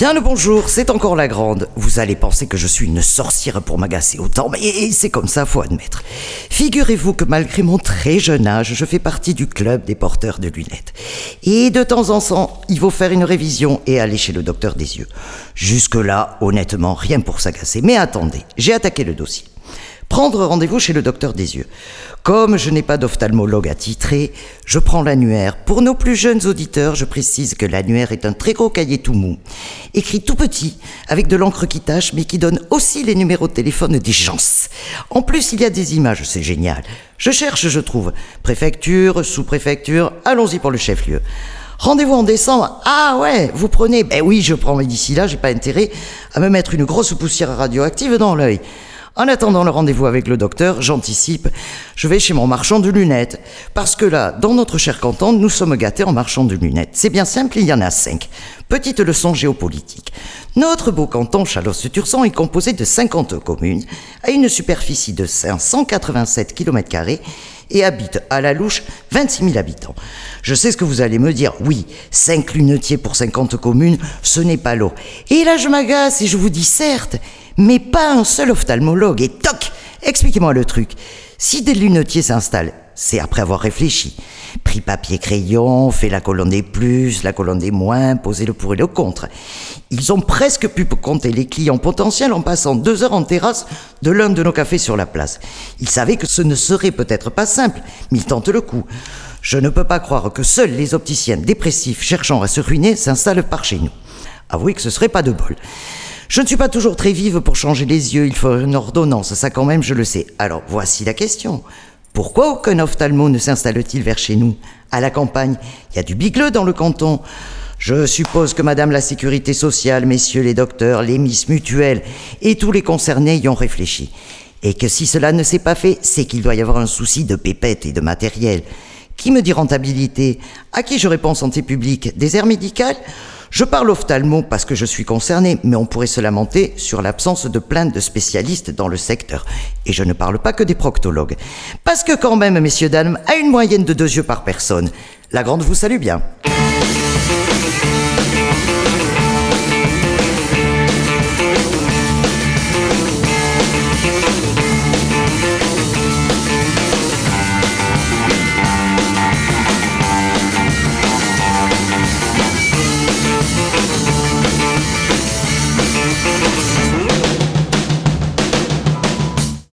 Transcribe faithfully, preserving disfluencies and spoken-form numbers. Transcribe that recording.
Bien le bonjour, c'est encore la grande. Vous allez penser que je suis une sorcière pour m'agacer autant, mais c'est comme ça, faut admettre. Figurez-vous que malgré mon très jeune âge, je fais partie du club des porteurs de lunettes. Et de temps en temps, il faut faire une révision et aller chez le docteur des yeux. Jusque-là, honnêtement, rien pour s'agacer. Mais attendez, j'ai attaqué le dossier. Prendre rendez-vous chez le docteur des yeux. Comme je n'ai pas d'ophtalmologue attitré, je prends l'annuaire. Pour nos plus jeunes auditeurs, je précise que l'annuaire est un très gros cahier tout mou, écrit tout petit, avec de l'encre qui tache, mais qui donne aussi les numéros de téléphone des gens. En plus, il y a des images, c'est génial. Je cherche, je trouve. Préfecture, sous-préfecture, allons-y pour le chef-lieu. Rendez-vous en décembre. Ah ouais, vous prenez. Ben oui, je prends, mais d'ici là, j'ai pas intérêt à me mettre une grosse poussière radioactive dans l'œil. En attendant le rendez-vous avec le docteur, j'anticipe, je vais chez mon marchand de lunettes. Parce que là, dans notre cher canton, nous sommes gâtés en marchand de lunettes. C'est bien simple, il y en a cinq. Petite leçon géopolitique. Notre beau canton, Chalosse-Tursan, est composé de cinquante communes, à une superficie de cinq cent quatre-vingt-sept kilomètres carrés et habite à la louche vingt-six mille habitants. Je sais ce que vous allez me dire, oui, cinq lunetiers pour cinquante communes, ce n'est pas l'eau. Et là je m'agace et je vous dis certes, mais pas un seul ophtalmologue. Et toc, expliquez-moi le truc. Si des lunetiers s'installent, c'est après avoir réfléchi. Pris papier crayon, fait la colonne des plus, la colonne des moins, posé le pour et le contre. Ils ont presque pu compter les clients potentiels en passant deux heures en terrasse de l'un de nos cafés sur la place. Ils savaient que ce ne serait peut-être pas simple, mais ils tentent le coup. Je ne peux pas croire que seuls les opticiens dépressifs cherchant à se ruiner s'installent par chez nous. Avouez que ce serait pas de bol. Je ne suis pas toujours très vive pour changer les yeux, il faut une ordonnance, ça quand même je le sais. Alors voici la question. Pourquoi aucun ophtalmo ne s'installe-t-il vers chez nous? À la campagne, il y a du bigleux dans le canton. Je suppose que madame la sécurité sociale, messieurs les docteurs, les miss mutuelles et tous les concernés y ont réfléchi. Et que si cela ne s'est pas fait, c'est qu'il doit y avoir un souci de pépettes et de matériel. Qui me dit rentabilité? À qui je réponds santé publique? Désert médical? Je parle ophtalmo parce que je suis concerné, mais on pourrait se lamenter sur l'absence de plaintes de spécialistes dans le secteur. Et je ne parle pas que des proctologues. Parce que quand même, messieurs, dames, à une moyenne de deux yeux par personne, la grande vous salue bien.